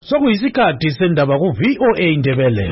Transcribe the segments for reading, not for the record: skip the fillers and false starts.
Sokuyisikhathi sendaba ku VOA Indebele.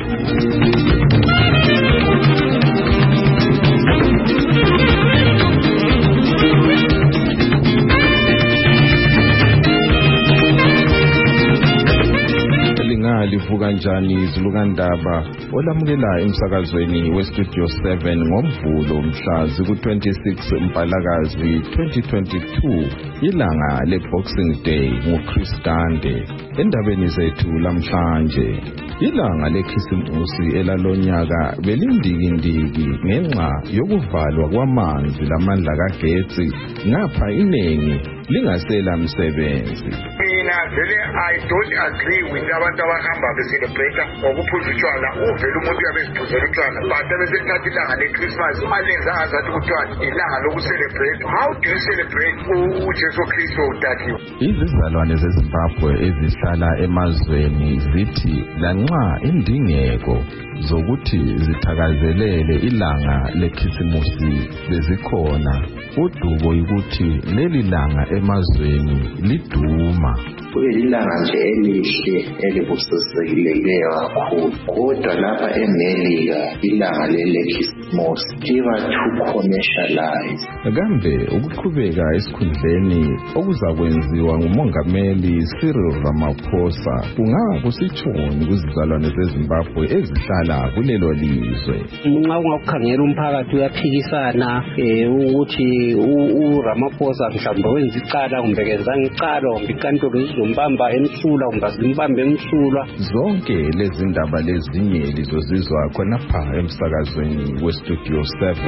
Livuka njani izilukandaba olamukela emsakazweni weStudio 7 ngoMvulo mhla ziku-26 Mpalakazi 2022 ilanga leBoxing Day nguChris Dande. Endabeni zethu lamhlanje ilanga lekhisimusi elalonyaka belindikindiki ngenxa yokuvalwa kwamanzi lamandla kagetsi ngapha inengi lingasela msebenzi. I don't agree with abantu abahamba beselebrate ngokuphuza utshwala uvela umuntu uyabesiphuzela utshwala but besethatha ilanga leChristmas alenza azathi kuthiwa ilanga lokucelebrate. How do you celebrate uJesu Kristu udathiwe? Izizalwane zeZimbabwe ezihlala emazweni zithi lanxa indingeko zokuthi zithakazelele ilanga lekhisimusi bezikhona, udubo ukuthi leli langa emazweni liduma. Ilanga nje elihle elibusisekileyo kakhulu, kodwa lapha eMelika ilanga lekhisimusi liba too commercialized. Kambe ukuqhubeka esikhundleni okuzakwenziwa nguMongameli Cyril Ramaphosa kungaba kusitshoni kuzizalwane zeZimbabwe ezihlala kulelo lizwe? Nxa ungakukhangela umphakathi uyaphikisana ukuthi uRamaphosa mhlawumbe wenza icala kumbe kenzanga icala kumbe inkantolo izombamba emsulwa kumbe azimbambe emsulwa. Zonke lezi ndaba lezinye lizozizwa khonapha emsakazweni weStudio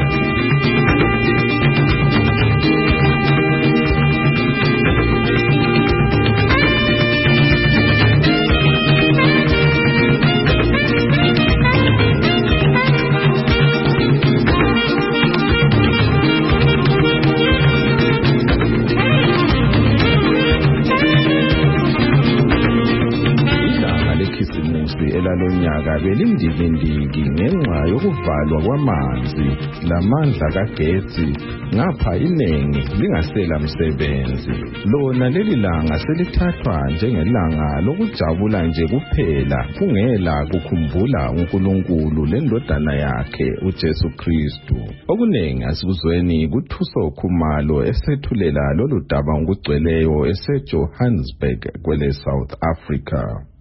7. Elalonyaka belindikindiki ngenxa yokuvalwa kwamanzi lamandla kagetsi ngapha inengi lingasela msebenzi. Lona leli langa selithathwa njengelanga lokujabula nje kuphela kungela kukhumbula uNkulunkulu lendodana yakhe uJesu Kristu. Okunengi asikuzweni kuThuso Khumalo esethulela lolu daba ngokugcweleyo eseJohannesburg kwele South Africa.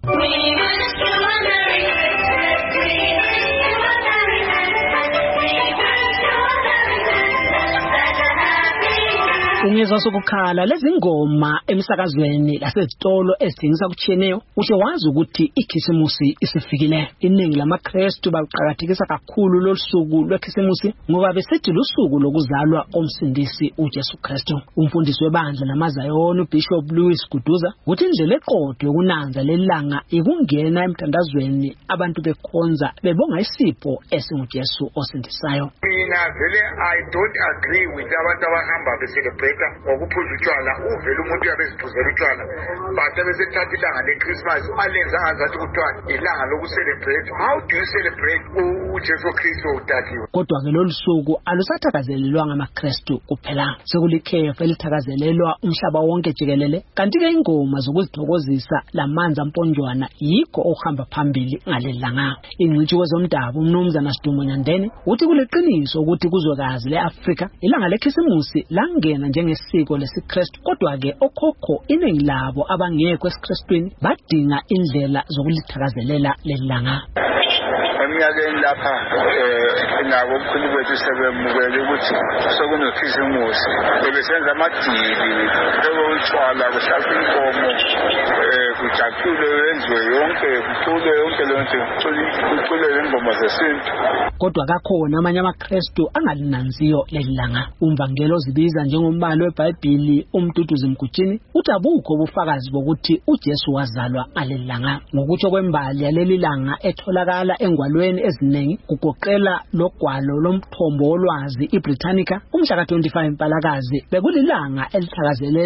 Ungezwa sokukhala lezi ngoma emsakazweni lasezitolo ezithengisa kutshiyeneyo ushe wazi ukuthi ikhisimusi isifikile. Iningi lamaKristu baqhakathekisa kakhulu losuku lwekhisimusi ngoba besithi lusuku lokuzalwa komsindisi uJesu Kristu. Umfundisi webandla lamaZayoni uBishop Louis Guduza uthi indlela eqotho yokunanza lelanga ikungena emthandazweni abantu bekhonza bebonga isipho esinguJesu osindisayo. I don't agree with abantu abahamba beselebrate ngokuphuza utshwala uvela umuntu uyabesiphuzela utshwala but besethatha ilanga leChristmas alenza azathi kuthiwa ilanga lokucelebrate. How do you celebrate uJesu Kristu udathiwe? Kodwa ke lolu suku alusathakazelelwa ngamaKristu kuphela, sekulikhefu elithakazelelwa umhlaba wonke jikelele. Kanti ke ingoma zokuzithokozisa lamanzi amponjwana yikho ohamba phambili ngalelanga. Ingcitshi kwezomdabu uMnumzana Sidumo Nyandeni uthi kuleqiniso ukuthi kuzwekazi leAfrika ilanga lekhisimusi langena njengesiko lesiKristu, kodwa ke okhokho iningi labo abangekho esiKristwini badinga indlela zokulithakazelela lelanga. Eminyakeni lapha nabo ubukhulu bethu sebemukele ukuthi sokunokhisimusi bebesenza amadili ekutshwala kuhlapha inkomo kujatshule yenziwe yonke kucule yonke lonke kucule ingoma zesintu. Kodwa kakhona amanye amaKristu angalinanziyo lelanga. Umvangelo ozibiza njengombhalo weBhayibhili uMduduzi Mgujini uthi abukho ubufakazi bokuthi uJesu wazalwa ngalelanga. Ngokutsho kwembali yaleli langa etholakala engwalweni eziningi kugoqela logwalo lomthombo wolwazi iBritannica umhla ka-25 Mpalakazi bekulilanga elithakazelelwa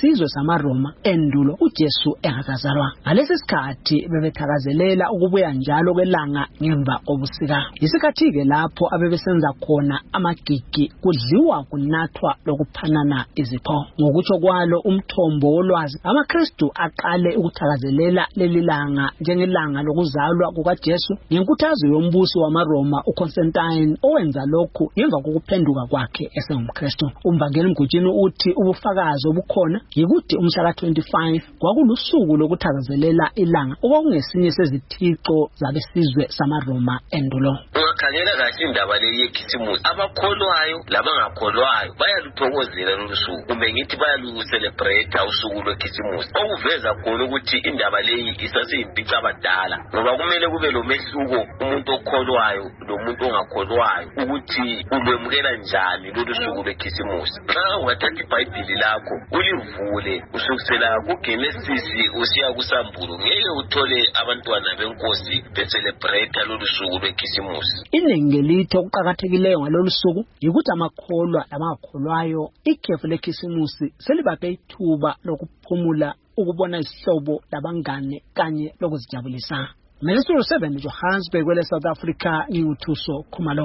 isizwe samaRoma endulo uJesu engakazalwa. Ngalesi sikhathi bebethakazelela ukubuya njalo kwelanga ngemva kobusika. Isikhathi ke lapho abebesenza khona amagigi, kudliwa kunathwa lokuphanana izipho. Ngokutsho kwalo umthombo wolwazi, amaKristu aqale ukuthakazelela leli langa njengelanga lokuzalwa kukaJesu ngenkuthazo yombusi wamaRoma uConstantine, owenza lokhu ngemva kokuphenduka kwakhe esengumKristu. Umbangeli Mgutshini uthi ubufakazi obukhona yikuthi umhla ka-25 kwakulusuku lokuthakazelela ilanga okwakungesinye sezithixo zabesizwe samaRoma endulo. Ungakhangela kahle indaba le yekhisimusi, abakholwayo labangakholwayo bayaluthokozela lolu suku, kumbe ngithi bayalucelebrate usuku lwekhisimusi, okuveza khona ukuthi indaba leyi isaseyimphica abadala, ngoba kumele kube lomehluko umuntu okholwayo lomuntu ongakholwayo ukuthi ulwemukela njani lolu suku lwekhisimusi. Xa ungathatha iBhayibhili lakho ulivule usukusela kuGenesis usiya kuSambulo, ngeke uthole abantwana benkosi becelebrate lolu suku lwekhisimusi. Iningi lithi okuqakathekileyo ngalolu suku yikuthi amakholwa labangakholwayo ikhefu lekhisimusi selibaphe ithuba lokuphumula, ukubona isihlobo labangane kanye lokuzijabulisa. Ministry 7 Johannesburg kwele South Africa, nguthuso Khumalo.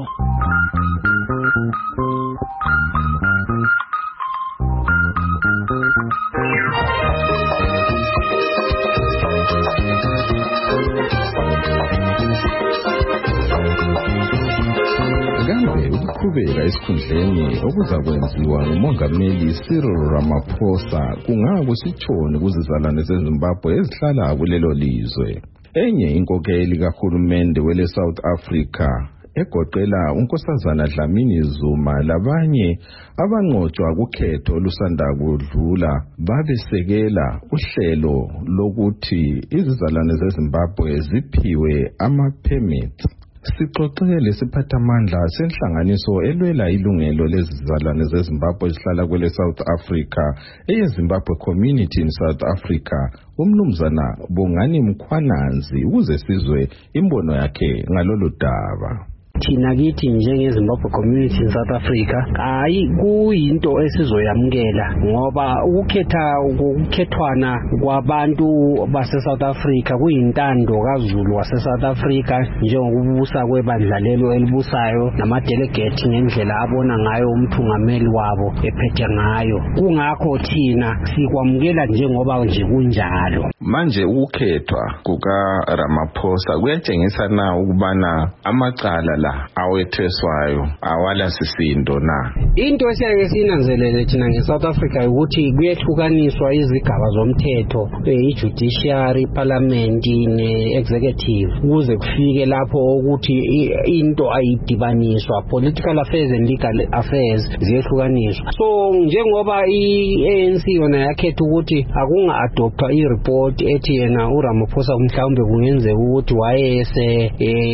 Kambe ukuqhubeka esikhundleni okuzakwenziwa nguMongameli Cyril Ramaphosa kungakusitshoni kuzizalwane zeZimbabwe ezihlala kulelo lizwe. Enye inkokeli kahulumende wele South Africa egoqela uNkosazana Dlamini Zuma labanye abanqotshwa kukhetho olusanda kudlula babesekela uhlelo lokuthi izizalwane zeZimbabwe ziphiwe ama-permits. Sixoxele siphathamandla senhlanganiso elwela ilungelo lezizalwane zeZimbabwe ezihlala kwele South Africa eyeZimbabwe Community in South Africa, umnumzana Bongani Mkhwananzi, ukuze sizwe imbono yakhe ngalolu daba. Thina kithi njengeZimbabwe Community in South Africa hayi kuyinto esizoyamukela, ngoba ukukhethwana kwabantu base South Africa kuyintando kaZulu wase South Africa, njengokubusa kwebandla lelo elibusayo namadelegate ngendlela abona ngayo umthungameli wabo ephethe ngayo. Kungakho thina sikwamukela njengoba nje kunjalo. Manje ukukhethwa kuka Ramaphosa kuyatshengisa na ukubana amacala la awetheswayo awala sisindo na? Into esiyake sinanzelele thina ngeSouth Africa ukuthi kuyehlukaniswa izigaba zomthetho, i-judiciary, parliament ne-executive, ukuze kufike lapho ukuthi into ayidibaniswa, political affairs and legal affairs ziyehlukaniswa. So njengoba i-ANC yona yakhetha ukuthi akunga-adoptwa i-report ethi yena uRamaphosa mhlawumbe kungenzeka ukuthi wayese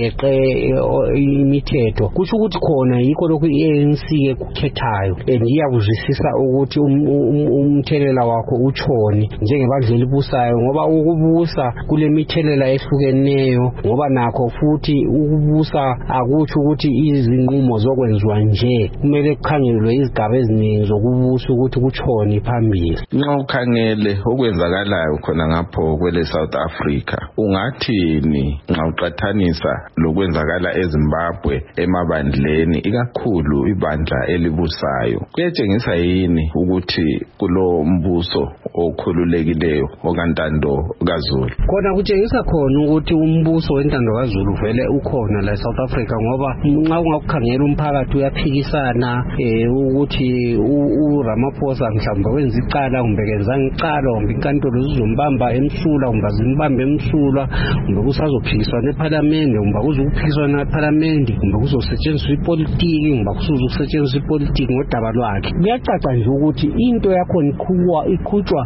imithetho, kusho ukuthi khona yikho lokhu i-ANC ekukhethayo, iyakuzwisisa ukuthi umthelela wakho utshoni njengebandla elibusayo, ngoba ukubusa kule mithelela ehlukeneyo, ngoba nakho futhi ukubusa akutsho ukuthi izinqumo zokwenziwa nje, kumele kukhangelwe izigaba eziningi zokubusa ukuthi kutshoni phambili. Nxa ukhangele okwenzakalayo khona ngapho kwele South Africa, ungathini nxa uqathanisa lokwenzakala eZimbabwe emabandleni, ikakhulu ibandla elibusayo? Kuyatshengisa yini ukuthi kulo mbuso okhululekileyo okantando kaZulu? Khona kutshengisa khona ukuthi umbuso wentando kaZulu vele ukhona la South Africa, ngoba nxa ungakukhangela umphakathi uyaphikisana ukuthi uRamaphosa mhlawumbe wenza icala, kumbe kenzanga icala, kumbe inkantolo zizombamba emsulwa, kumbe zimbambe emsulwa, kumbe kusazophikiswana eParliament, kumbe kuzokuphikiswana eParliament, kumbe kuzosetshenziswa ipolitiki, kumbe kuzosetshenziswa ipolitiki ngodaba lwakhe. Kuyacaca nje ukuthi into yakhona ikhutshwa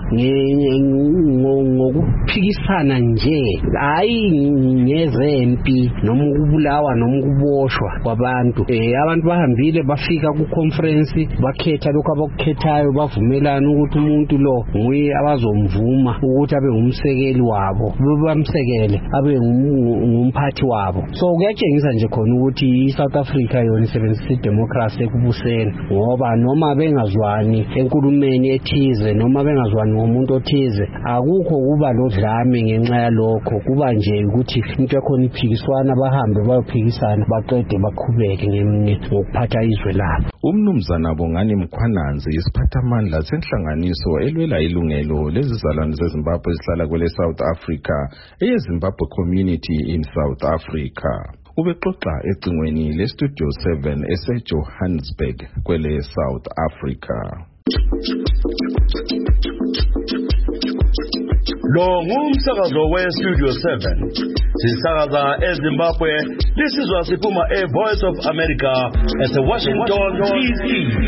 ngokuphikisana nje, hayi ngezempi noma ukubulawa noma ukuboshwa kwabantu. Abantu bahambile bafika ku-conference, bakhetha lokho abakukhethayo, bavumelana ukuthi umuntu lo nguye abazomvuma ukuthi abe ngumsekeli wabo, bamsekele abe ngumphathi wabo. So kuyatshengisa nje khona ukuthi iSouth Africa yona isebenzisa idemocracy ekubuseni, ngoba noma bengazwani enkulumeni ethize noma bengazwani ngomuntu othize akukho kuba lodlame ngenxa yalokho, kuba nje ukuthi into ekhona iphikiswana bahambe bayophikisana baqede baqhubeke ngokuphatha izwe labo. Umnumzana Bongani Mkhwananzi isiphathamandla senhlanganiso elwela ilungelo lezizalwane zeZimbabwe ezihlala kwele South Africa eyeZimbabwe Community in South Africa. Ubexoxa ecingweni leStudio 7 eseJohannesburg kwele South Africa. Lo ngumsakazo weStudio 7. Sisakaza eZimbabwe. This is Wasipuma, a Voice of America at the Washington DC.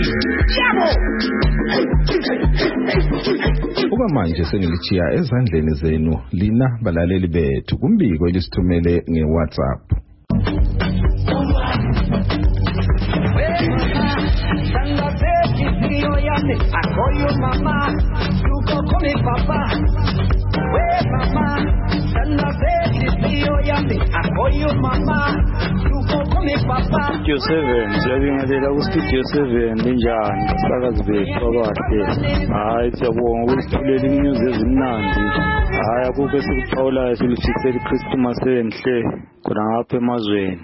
Uba manje sengilichiya ezandleni zenu lina balaleli bethu kumbiko elisithumele ngeWhatsApp. Studio 7 siyabingelela kuStudio 7 linjani sakazi bethu abahle. Hayi siyabonga ukusithulela inews ezimnandi. Hayi akukho esikuphawulayo silifisela iChristmas enhle khona ngapha emazweni.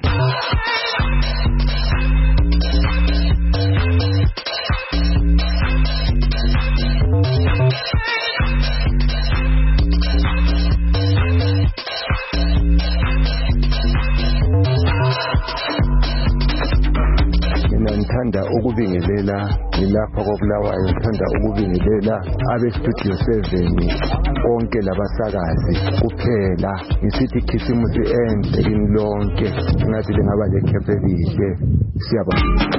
Ngithanda ukubingelela ngilapha koBulawayo, ngithanda ukubingelela abeStudio 7 konke labasakazi kuphela. Ngisithi ikhisimusi enhle kini lonke, ngathi lengaba lekhempe elihle. Siyabonga.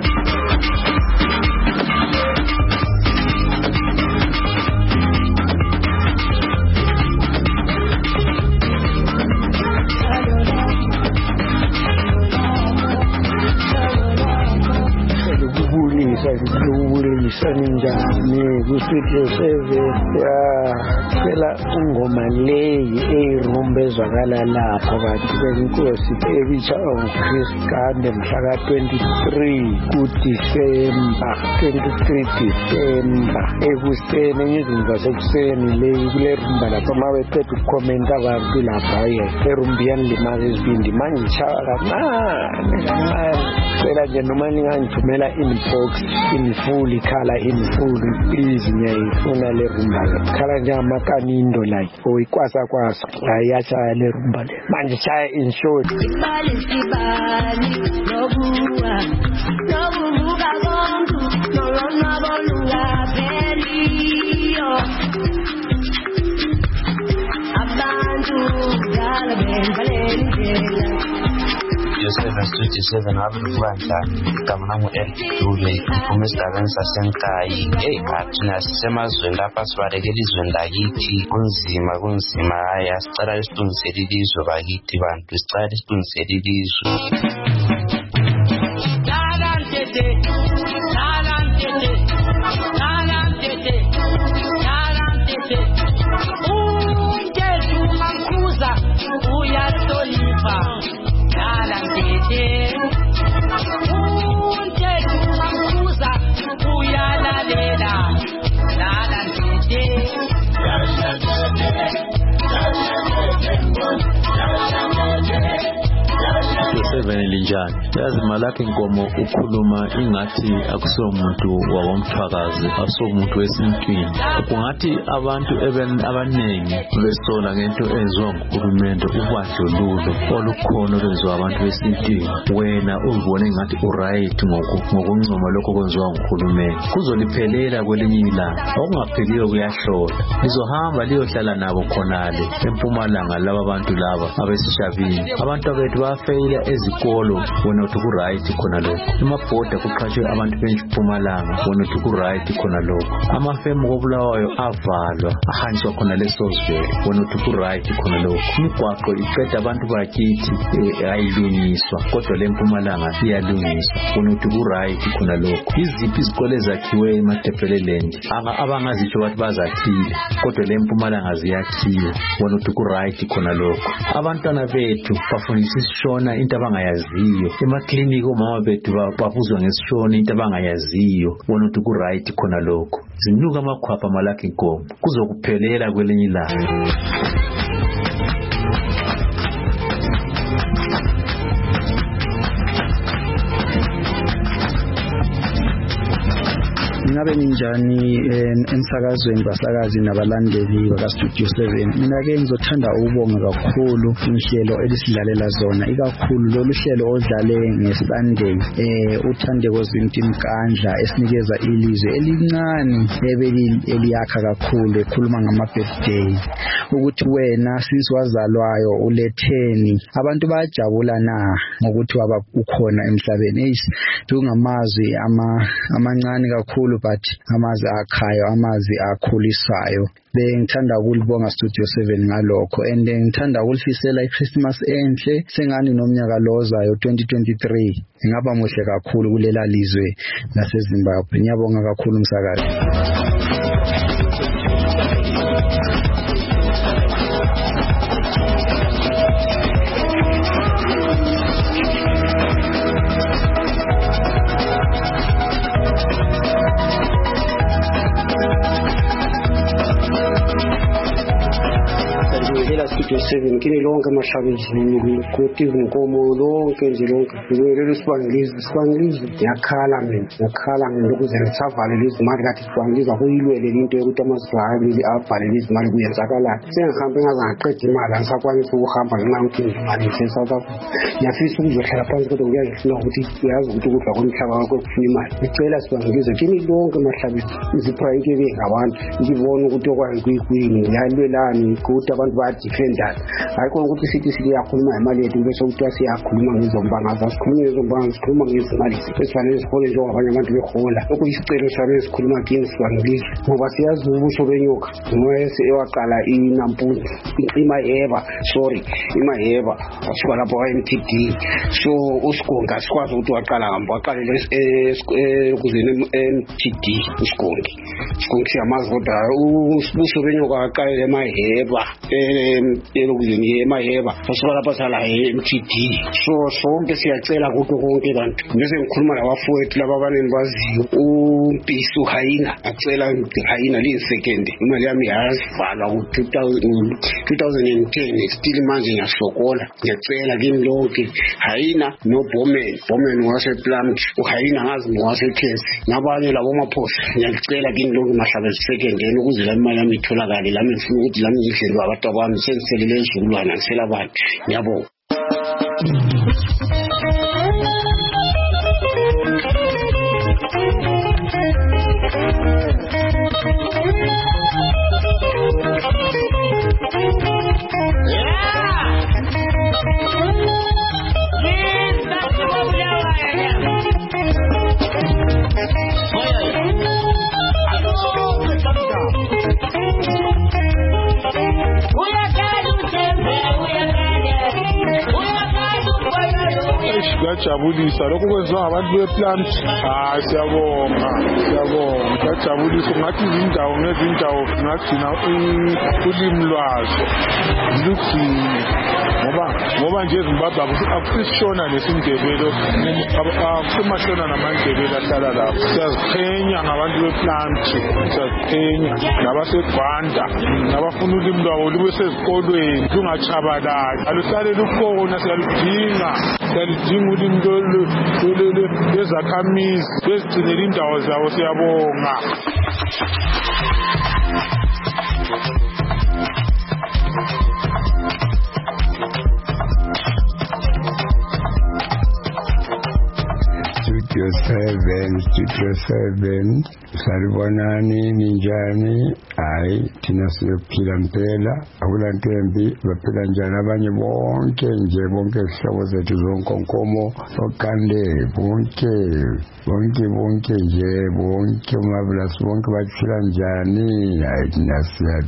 Ninjani kuStudio 7 phela ingoma leyi eyirumba ezwakala lapho kanti benkosi ebicha uChris Gande mhla ka-23 kuDisemba ekuseni izinto zasekuseni leyi kule rumba lapho mabethethe ukukhomenta abantu lapha erumbiyani limazi ezibindi manje ichaya kancane phela nje noma ningangithumela inbox full ikhala full please ngiyayifuna le rumba khala njengamakanindo like oyikwasa ayachaya le rumba le manje chaya in short Studio 7 abukubandla igama nami uEldule uMsigabeni sasenkayi athina sisemazweni lapha sibalekela izweni lakithi kunzima hayi asicela isilungisele ilizwe bakithi bantu sicela isilungisele ilizwe Linjani yazi Malaki Nkomo ukhuluma ingathi akusiwo umuntu wabomthwakazi akusiwo umuntu wesintwini kungathi abantu abanengi besola ngento enziwa nguhulumende ubandlululo olukhona olwenziwa abantu besintwini wena uzibone ngathi uright ngokuncoma lokho kwenziwa nguhulumende kuzoliphelela kwelinye ilanga okungapheliyo kuyahlola lizohamba liyohlala nabo khonale eMpumalanga laba abantu laba abesishabini abantu bethu bafeyila ezikolo wena uthi ku right khona lokho emabhoda kuqhashwe abantu beMpumalanga wena uthi ku right khona lokho amafemu koBulawayo avalwa ahanjwa khona lesozivele wena uthi ku right khona lokho imigwaqo iqeda abantu bakithi ayilungiswa kodwa leMpumalanga iyalungiswa wena uthi ku right khona lokho iziphi izikole ezakhiwe eMatebeleland abangazitsho bathi bazakhile kodwa leMpumalanga ziyakhiwa wena uthi ku right khona lokho abantwana bethu bafundiswa ishona into abangayaziyo. Emaklinika omama bethu babuzwa ngesishoni into abangayaziyo, bona ukuthi ku-right khona lokho. Zinuka amakhwapha amalakhi inkomo, kuzokuphelela kwelinye ilanga. Ngabe ninjani emsakazweni basakazi nabalandeli bakaStudio 7? Mina ke ngizothanda ukubonga kakhulu inhlelo elisidlalela zona, ikakhulu lolu hlelo odlale ngeSunday uThandeko Zinti Mkandla esinikeza ilizwe elincane eliyakha kakhulu ekhuluma ngama-birthday ukuthi wena since wazalwayo uletheni. Abantu bayajabula na ngokuthi waba ukhona emhlabeni. Tungamazwi amancane kakhulu but amazwi akhayo, amazwi akhulisayo. Ngithanda ukulibonga Studio 7 ngalokho, and ngithanda ukulifisela iChristmas enhle sengani nomnyaka lozayo 2023 ingaba muhle kakhulu kulela lizwe laseZimbabwe. Ngiyabonga kakhulu umsakazi. Studio 7 kini lonke amahlabezini kuTV Nkomo lonke nje lonke ngilelo sibangilizi yakhala mina yakhala ngilokuze ngisavale lezimali kathi sibangiliza kuyilwele into yokuthi amazivali abhale lezimali kuyenzakala sengihambe ngazaqeda imali angisakwanisa ukuhamba ngenxa yokuthi imali eSouth Africa. Ngiyafisa ukuzohlala phansi kodwa ngiyangifuna ukuthi uyazi ukuthi ukudla komhlaba wakho kufuna imali. Ngicela sibangilize kini lonke amahlabezini iziprayike ngabantu ngibona ukuthi okwazi kuyini yalwelani ukuthi abantu badifenda. Ayikho ukuthi sithi yakhuluma imali yethu bese ukuthi siyakhuluma ngezombanga, sikhuluma ngezombanga, sikhuluma ngezimali esifanele sikhole njengabanye abantu behola. Lokuyisicelo sami esikhuluma kini sibangilize ngoba siyazi ubuso benyoka ngoyese ewaqala iNampundu imayeba asuka lapho eMTD. So uSigonga sikwazi ukuthi waqala waqalela kuzeni eMTD uSigonga siyamazi kodwa ubuso benyoka waqalela emayeba elokuzeni emayeba asuka lapho sala eMTD. So sonke siyacela kuthi konke abantu bese ngikhuluma labafowethu laba abaneni baziyo uMpiso Hayina acela Hayina liyisekende imali yami yazivala ku-2010 still manje ngiyasokola. Ngiyacela kini lonke Hayina no Bomen wasePlant uHayina ngazi ngowaseKhensi nabanye labo maphosa. Ngiyacela kini lonke mahlabezi sekendeni ukuze la imali yami itholakale lami ngifuna ukuthi lami ngihlelwe abantu abami sengiselele izizukulwana ngisela abantu. Ngiyabonga. Kuyajabulisa lokhu kwenziwa ngabantu bePlant. Siyabonga kuyajabulisa. Ngathi izindawo ngezindawo ngagcina ulimi lwazo lugcine ngoba nje eZimbabwe akusishona lesindebele akusemashona namandebele ahlala lapho. Siyaziqhenya ngabantu bePlant, siyaziqhenya nabaseGwanda nabafuna ulimi lwabo lube sezikolweni lungatshabalali aluhlale lukhona. Siyaludinga ulimi lezakhamizi bezigcinela indawo zabo. Siyabonga. Studio 7 salibonani ninjani? Hayi thina siyophila mpela, akulantembi baphila njani abanye bonke nje bonke sihlobo zethu zonkonkomo okande bonke nje bonke umabulasi bonke baphila njani? Hayi thina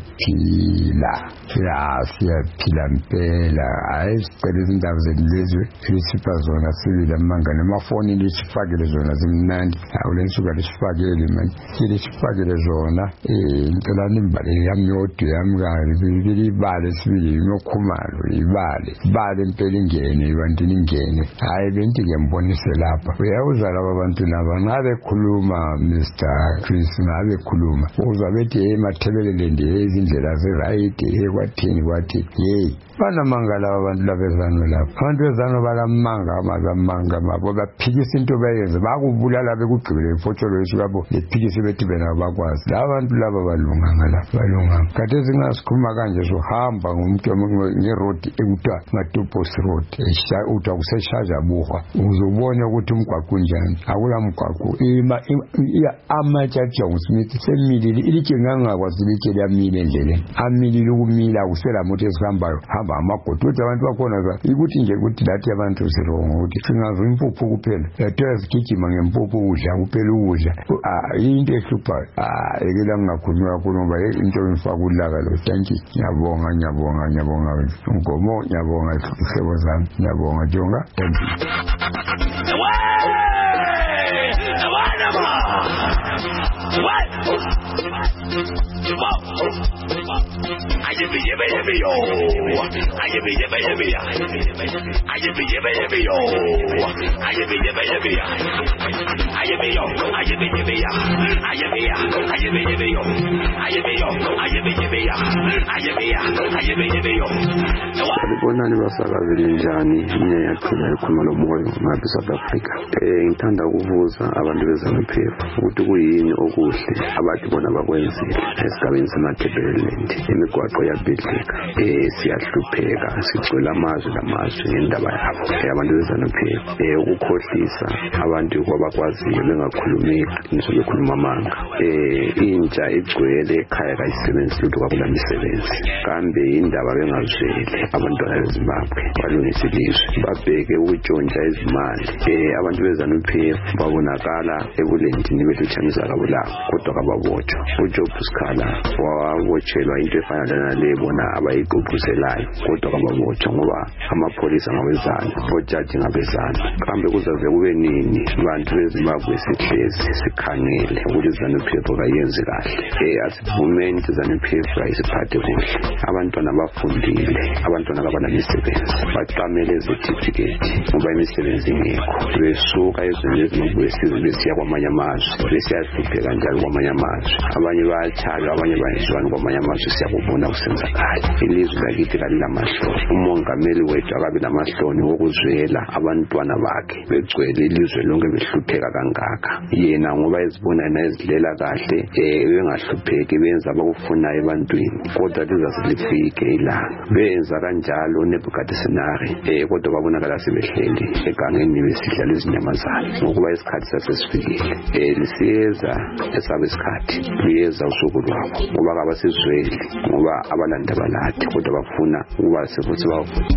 siyaphila mpela. Hayi sicela izindaba zelizwe lisipha zona sibile amanga nemafoni lisifakele zona zimnandi. Awulensuka lisifakele manje lisifakele zona. Ngicela abantu imbali yami yodwa yami kanje ibale sibili yokhumalo ibale impela ingene ibantwini ingene hayi benti ke mbonise lapha uyawuza laba bantu laba ngabe khuluma Mr. Chris ngabe khuluma uzabethi emathebelele ndiye izindlela ze-right kwathini kwathi hey banamanga laba bantu labezano lapha abantu bezano balamanga amazamanga mabo baphikisa into bayenze bakubulala bekugqibele ifotsholo yesibabo lephikise bethi bena bakwazi laba bantu laba balunga ngalapha balunga kade singasikhuluma kanje sohamba ngomuntu ngeroad ekuthiwa Matopos Road uthi kuseshaja buhwa uzobona ukuthi umgwaqo unjani akula mgwaqo amatsha John Smith semilile ilike ngangakwazi ilike liyamile endleleni amilile ukumila kusela moto esihambayo hamba amagodo abantu bakhona ukuthi nje ukuthi lathi abantu sirongo ukuthi singazo impuphu kuphela yathiwa sigijima ngempuphu ukudla kuphela ukudla into ehlupha ekela ngingakhuluma kakhulu ngoba into engifaka ulaka lo thank you ngiyabonga Ngomo ngiyabonga isihlobo zami ngiyabonga Jonga Bonani basakazile njani ngiyathula ekhuluma lomoyo ngapha South Africa ngithanda ukubuza abantu bezanuPF ukuthi kuyini okuhle abathi bona bakwenzile esigabeni seMatabeleland imigwaqo yabhidlika siyahlupheka sicela amazwi ngendaba yabo abantu bezanuPF ukukhohlisa abantu kwabakwaziyo bengakhulumi nisuke khuluma amanga intsha igcwele ekhaya kayisebenzi lutho kwakula misebenzi kambe indaba bengazwele abantwana beZimbabwe balungisa ilizwe babheke ukutshontsha izimali abantu bezanuPF babonakala ebulendini beluthanisa kabulako kodwa kababotshwa uJob Sikhala wabotshelwa into efana nale bona abayiqoquzelayo kodwa kababotshwa ngoba amapholisa ngabezana ojaji ngabezana kambe kuzaze kube nini abantu beZimbabwe sihlezi sikhangele ukuthi iZANU-PF kayenze kahle asivumeni iZANU-PF ayisiphathe kuhle abantwana bafundile abantwana kabanamisebenzi baqamele ezetifiketi ngoba imisebenzi ingekho besuka ezweni leZimbabwe besiya kwamanye amazwe besiyahlupheka njalo kwamanye amazwe abanye bayathalwa abanye bayizwana kwamanye amazwe siyakubona kusenzakala ilizwe lakithi kalilamahloni umongameli wethu akabe namahloni wokuzwela abantwana bakhe begcwele ilizwe lonke behlupheka kangaka yena ngoba ezibona nezidlela kahle bengahlupheki benza abakufunayo ebantwini kodwa lizasilifike ilanga benza kanjalo Nebukadnezari kodwa babonakala sebehleli egangeni besidla izinyamazana ngokuba isikhathi sasesifikile lisiyeza esabe isikhathi liyeza usuku lwabo ngoba kabasizweli ngoba abalanda balade kodwa bafuna ukuba sefuthi bafuna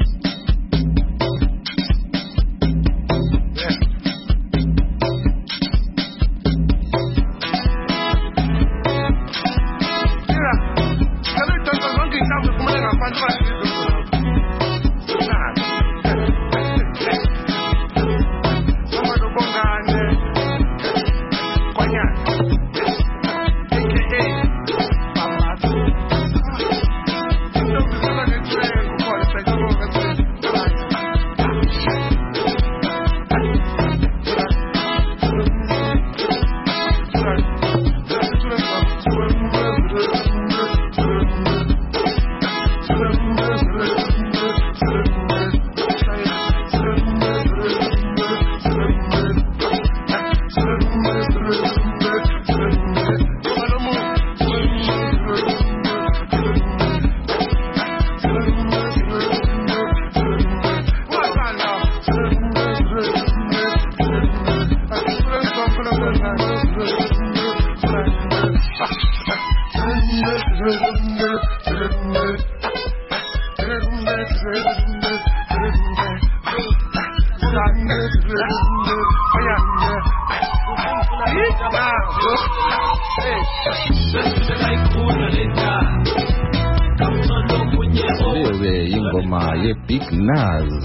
Big Naz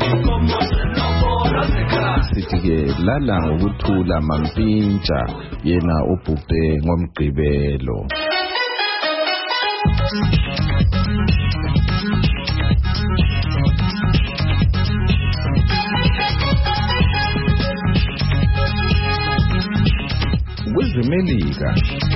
sithi-ke lala ngokuthula mampintsha yena ubhubhe ngomgqibelo. eMelika.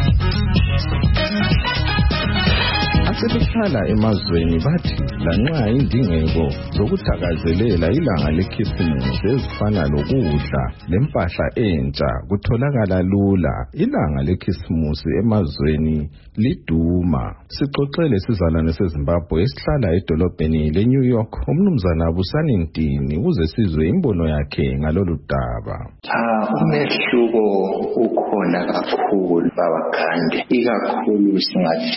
Asebehlala emazweni bathi lanxa indingeko zokuthakazelela ilanga lekhisimusi ezifana lokudla lempahla entsha kutholakala lula, ilanga lekhisimusi emazweni liduma. Sixoxele sizalwane seZimbabwe esihlala edolobheni leNew York, umnumzana Busani Ntini, ukuze sizwe imbono yakhe ngalolu daba. Umehluko ukhona kakhulu babagande, ikakhulu singathi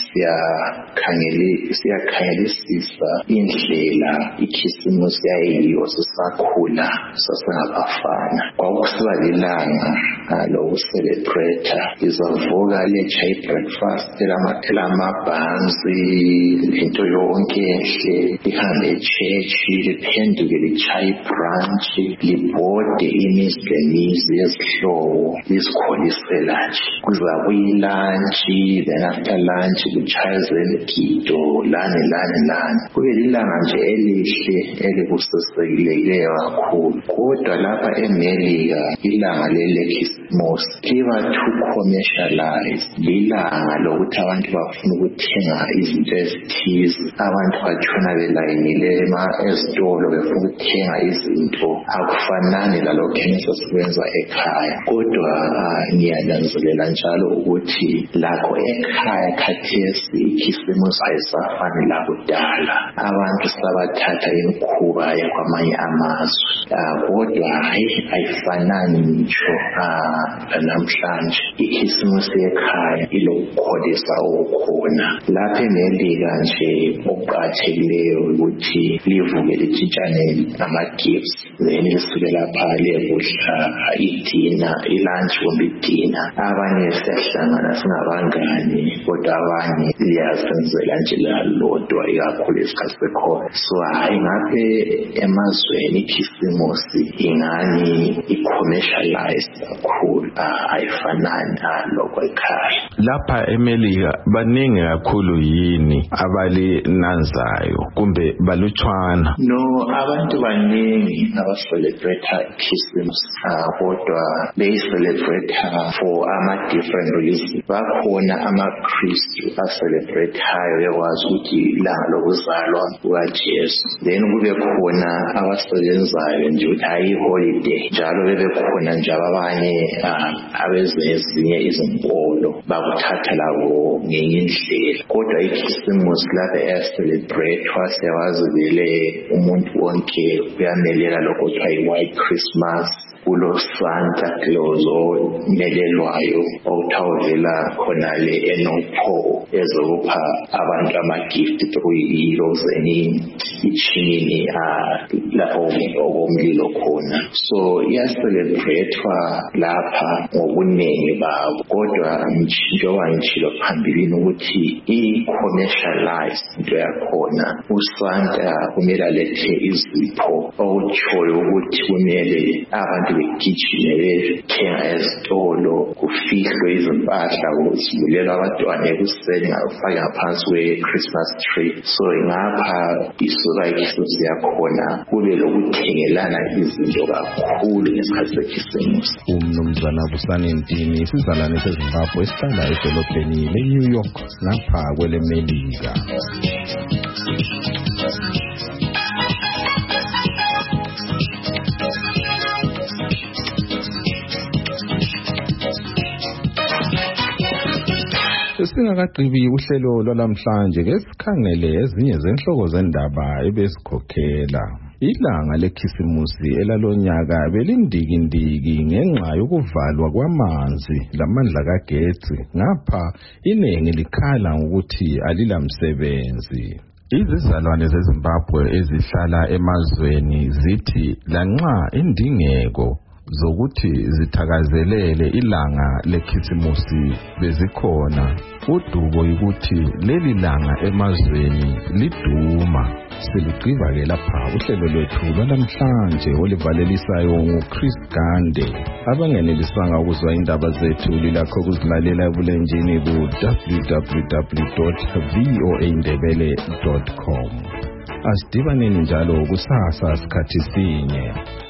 siyakhangelisisa indlela ikhisimusi yayiyo sisakhula sasingabafana. Kwakusiba lilanga lokucelebrate, izavuka letsha i-breakfast elamabhansi, into yonke enhle, lihambe echechi, liphenduke lichaye ibrunch, libhode imizi lemizi yezihlobo, lisikholisela nje. Kuza kuyilunchi, then after lunch kuchaywe igido lane. Kube lilanga nje elihle elibusisekileyo kakhulu. Kodwa lapha eMelika ilanga lekhisimusi liba too commercialized. Lilanga lokuthi abantu bafuna ukuthenga izinto ezithize, abantu batshona belayinile ezitolo befuna ukuthenga izinto akufanani lalokho esikwenza ekhaya. Kodwa ngiyananzelela njalo ukuthi lakho ekhaya khathesi ikhisimusi ayisafani lakudala. Abantu sabathatha imikhuba yakwamanye amazwe, kodwa ayifanani ngitsho namhlanje. Ikhisimusi ekhaya ilokukholisa okukhona. Lapha eMelika nje okuqakathekileyo ukuthi livuke litshintshane ama-gifts, then lisuke lapha liyekudla idina, ilunch kumbe idina. Abanye siyahlangana singabangani, kodwa abanye liyazenzela nje lalodwa ikakhulu isikhathi sekhona. So ngapha emazweni ikhisimusi ingani i-commercialized kakhulu, ayifanani nalokho ekhaya. Lapha eMelika baningi kakhulu yini abalinanzayo kumbe balutshwana? No, abantu baningi abacelebrate Christmas, kodwa celebrate for different reasons. Bakhona amaKristu acelebrate bekwazi ukuthi ilanga lokuzalwa kukaJesu. Then kube khona abasebenzayo nje ukuthi hayi holiday, njalo bebekhona nje abanye abezinye izinkolo bakuthatha labo ngenye indlela. Kodwa ikhisimusi lapha eyacelebratewa siyawazi vele umuntu wonke uyamelela lokho kuthiwa yi-White Christmas. Kulo Santa Claus omelelwayo okuthiwa khonale eNopho ezokupha abantu ama-gift through i-rosary ichimini lapho okomlilo khona. So iyacelebratewa lapha ngobuningi babo, kodwa njengoba ngitshilo phambilini ukuthi i-commercialized into yakhona. USanta kumele alethe izipho okutshoyo ukuthi kumele abantu begijime bethenga ezitolo, kufihlwe izimpahla, kuvulelwa abantwana ekuseni ngafaka ngaphansi kwe-Christmas tree. So ngapha isuka ikhisimusi yakhona kube lokuthengelana izinto kakhulu ngesikhathi sekhisimusi. Umnumzana Busani Ntini, isizalwane seZimbabwe esihlala edolobheni leNew York ngapha kweleMelika. Singakagqibi uhlelo lwalamhlanje ke sikhangele ezinye zenhloko zendaba ebesikhokhela. Ilanga lekhisimusi elalonyaka belindikindiki ngenxa yokuvalwa kwamanzi lamandla kagetsi. Ngapha iningi likhala ukuthi alilamsebenzi. Izizalwane zeZimbabwe ezihlala emazweni zithi lanxa indingeko zokuthi zithakazelele ilanga lekhisimusi bezikhona, udubo ukuthi leli langa emazweni liduma. Siligqiba ke lapha uhlelo lwethu lwalamhlanje olivalelisayo nguChris Gande. Abangenelisanga ukuzwa indaba zethu lilakho ukuzilalela ebulenjini ku www.voaindebele.com. Asidibaneni njalo kusasa sikhathi sinye.